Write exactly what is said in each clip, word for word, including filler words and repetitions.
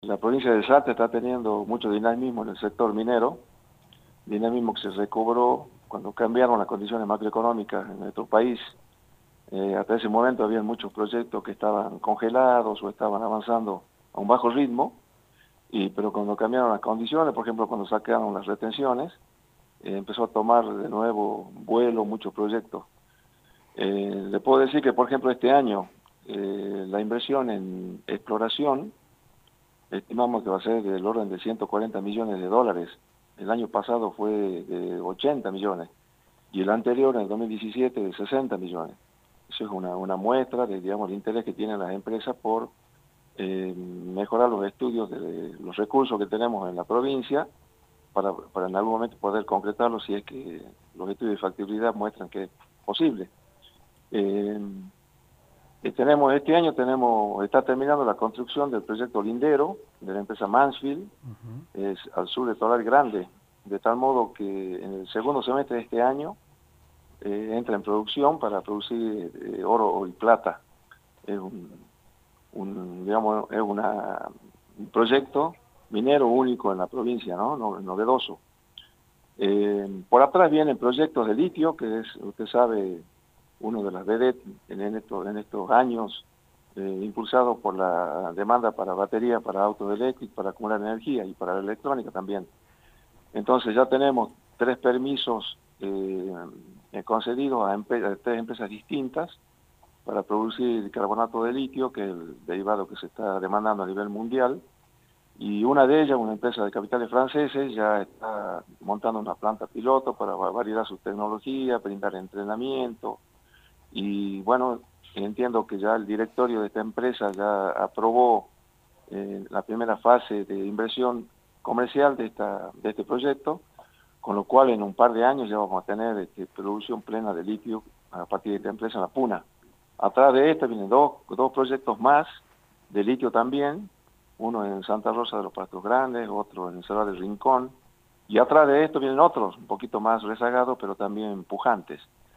La provincia de Salta está teniendo mucho dinamismo en el sector minero, dinamismo que se recobró cuando cambiaron las condiciones macroeconómicas en nuestro país. Eh, hasta ese momento había muchos proyectos que estaban congelados o estaban avanzando a un bajo ritmo, y, pero cuando cambiaron las condiciones, por ejemplo, cuando sacaron las retenciones, eh, empezó a tomar de nuevo vuelo muchos proyectos. Eh, le puedo decir que, por ejemplo, este año eh, la inversión en exploración estimamos que va a ser del orden de ciento cuarenta millones de dólares. El año pasado fue de ochenta millones y el anterior, en el dos mil diecisiete, de sesenta millones. Eso es una, una muestra de, digamos, el interés que tienen las empresas por eh, mejorar los estudios de los recursos que tenemos en la provincia para, para en algún momento poder concretarlos si es que los estudios de factibilidad muestran que es posible. Eh, Y tenemos, este año tenemos, está terminando la construcción del proyecto Lindero, de la empresa Mansfield, Ujú. es al sur de Tolar Grande, de tal modo que en el segundo semestre de este año eh, entra en producción para producir eh, oro y plata. Es un, un, digamos, es una, un proyecto minero único en la provincia, ¿no? No, novedoso. Eh, por atrás vienen proyectos de litio, que es, usted sabe, uno de las vedettes en, en, estos, en estos años, eh, impulsado por la demanda para batería, para autos eléctricos, para acumular energía y para la electrónica también. Entonces ya tenemos tres permisos eh, concedidos a, empe a tres empresas distintas para producir carbonato de litio, que es el derivado que se está demandando a nivel mundial, y una de ellas, una empresa de capitales franceses, ya está montando una planta piloto para validar sus tecnologías, brindar entrenamiento. Y bueno, entiendo que ya el directorio de esta empresa ya aprobó eh, la primera fase de inversión comercial de, esta, de este proyecto, con lo cual en un par de años ya vamos a tener este, producción plena de litio a partir de esta empresa en La Puna. Atrás de esta vienen dos, dos proyectos más de litio también, uno en Santa Rosa de los Pastos Grandes, otro en Cerro del Rincón, y atrás de esto vienen otros, un poquito más rezagados, pero también pujantes.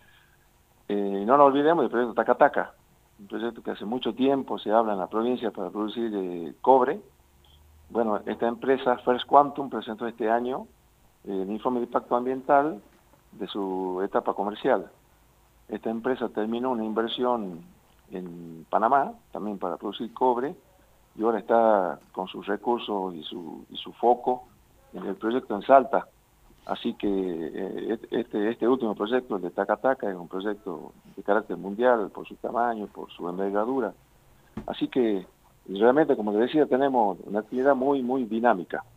Eh, no nos olvidemos del proyecto Tacataca, un proyecto que hace mucho tiempo se habla en la provincia para producir eh, cobre. Bueno, esta empresa First Quantum presentó este año eh, el informe de impacto ambiental de su etapa comercial. Esta empresa terminó una inversión en Panamá, también para producir cobre, y ahora está con sus recursos y su, y su foco en el proyecto en Salta. Así que eh, este, este último proyecto, el de Tacataca, es un proyecto de carácter mundial por su tamaño, por su envergadura. Así que realmente, como les decía, tenemos una actividad muy, muy dinámica.